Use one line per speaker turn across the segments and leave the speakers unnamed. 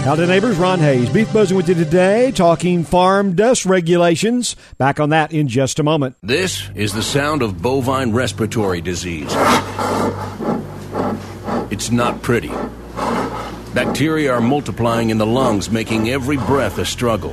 Howdy neighbors, Ron Hayes. Beef Buzzing with you today, talking farm dust regulations. Back on that in just a moment.
This is the sound of bovine respiratory disease. It's not pretty. Bacteria are multiplying in the lungs, making every breath a struggle.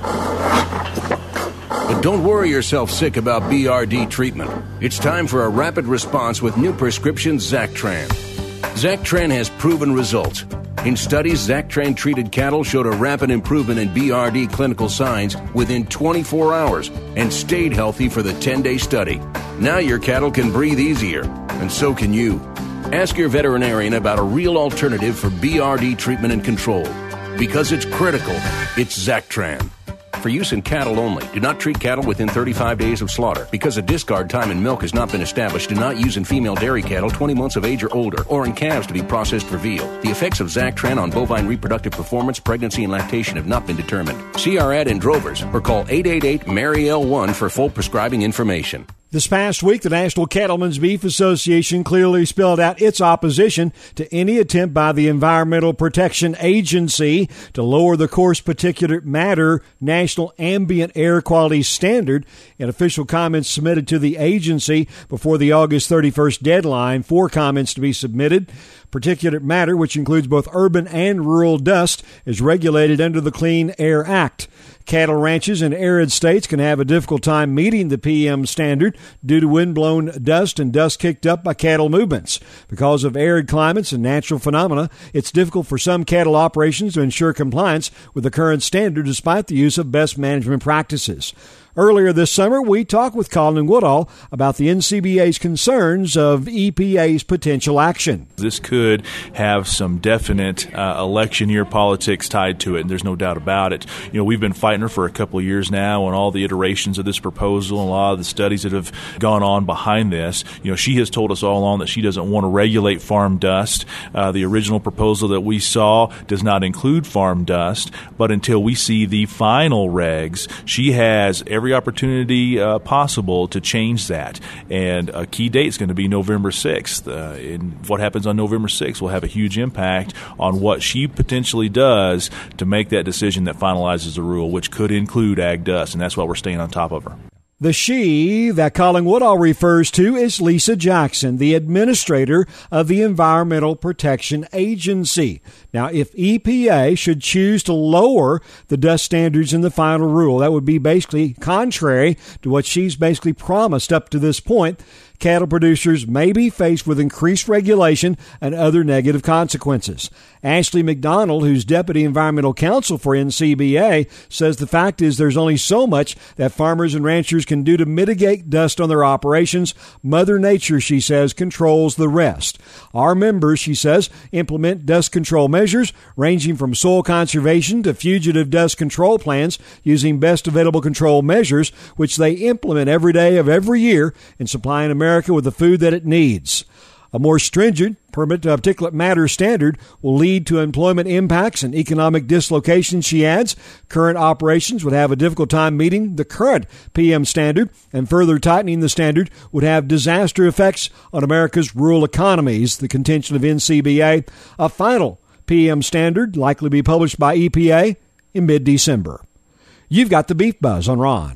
But don't worry yourself sick about BRD treatment. It's time for a rapid response with new prescription Zactran. Zactran has proven results. In studies, Zactran-treated cattle showed a rapid improvement in BRD clinical signs within 24 hours and stayed healthy for the 10-day study. Now your cattle can breathe easier, and so can you. Ask your veterinarian about a real alternative for BRD treatment and control. Because it's critical, it's Zactran. For use in cattle only. Do not treat cattle within 35 days of slaughter. Because a discard time in milk has not been established, do not use in female dairy cattle 20 months of age or older, or in calves to be processed for veal. The effects of Zactran on bovine reproductive performance, pregnancy, and lactation have not been determined. See our ad in Drovers or call 888-MARY-L1 for full prescribing information.
This past week, the National Cattlemen's Beef Association clearly spelled out its opposition to any attempt by the Environmental Protection Agency to lower the coarse particulate matter National Ambient Air Quality Standard in official comments submitted to the agency before the August 31st deadline for comments to be submitted. Particulate matter, which includes both urban and rural dust, is regulated under the Clean Air Act. Cattle ranches in arid states can have a difficult time meeting the PM standard due to windblown dust and dust kicked up by cattle movements. Because of arid climates and natural phenomena, it's difficult for some cattle operations to ensure compliance with the current standard despite the use of best management practices. Earlier this summer, we talked with Colin Woodall about the NCBA's concerns of EPA's potential action.
This could have some definite election year politics tied to it, and there's no doubt about it. You know, we've been fighting her for a couple of years now on all the iterations of this proposal and a lot of the studies that have gone on behind this. You know, she has told us all along that she doesn't want to regulate farm dust. The original proposal that we saw does not include farm dust, but until we see the final regs, she has every opportunity possible to change that. And a key date is going to be November 6th. And what happens on November 6th will have a huge impact on what she potentially does to make that decision that finalizes the rule, which could include ag dust. And that's why we're staying on top of her.
The she that Colin Woodall refers to is Lisa Jackson, the administrator of the Environmental Protection Agency. Now, if EPA should choose to lower the dust standards in the final rule, that would be basically contrary to what she's basically promised up to this point. Cattle producers may be faced with increased regulation and other negative consequences. Ashley McDonald, who's Deputy Environmental Counsel for NCBA, says the fact is there's only so much that farmers and ranchers can do to mitigate dust on their operations. Mother Nature, she says, controls the rest. Our members, she says, implement dust control measures ranging from soil conservation to fugitive dust control plans using best available control measures, which they implement every day of every year in supplying America with the food that it needs. A more stringent particulate matter standard will lead to employment impacts and economic dislocation, she adds. Current operations would have a difficult time meeting the current PM standard, and further tightening the standard would have disaster effects on America's rural economies, the contention of NCBA. A final PM standard likely be published by EPA in mid-December. You've got the Beef Buzz on Ron.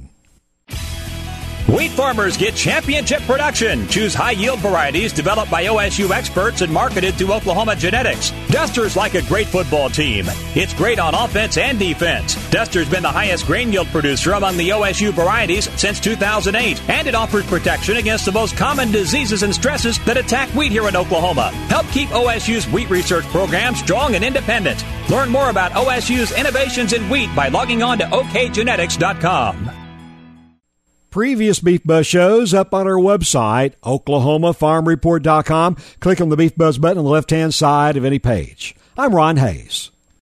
Wheat farmers get championship production. Choose high-yield varieties developed by OSU experts and marketed through Oklahoma Genetics. Duster's like a great football team. It's great on offense and defense. Duster's been the highest grain yield producer among the OSU varieties since 2008, and it offers protection against the most common diseases and stresses that attack wheat here in Oklahoma. Help keep OSU's wheat research program strong and independent. Learn more about OSU's innovations in wheat by logging on to okgenetics.com.
Previous Beef Buzz shows up on our website, OklahomaFarmReport.com. Click on the Beef Buzz button on the left-hand side of any page. I'm Ron Hayes.